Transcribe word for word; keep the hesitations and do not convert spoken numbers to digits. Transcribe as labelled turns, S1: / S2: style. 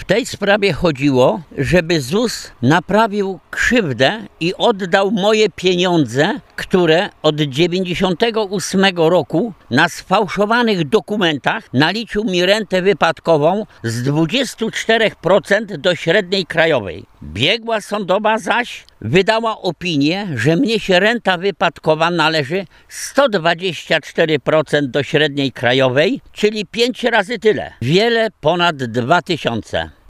S1: tej sprawie chodziło, żeby Z U S naprawił krzywdę i oddał moje pieniądze, które od dziewięćdziesiątego ósmego roku na sfałszowanych dokumentach naliczył mi rentę wypadkową z dwudziestu czterech procent do średniej krajowej. Biegła sądowa zaś wydała opinię, że mnie się renta wypadkowa należy sto dwadzieścia cztery procent do średniej krajowej, czyli pięć razy tyle. Wiele ponad dwa tysiące.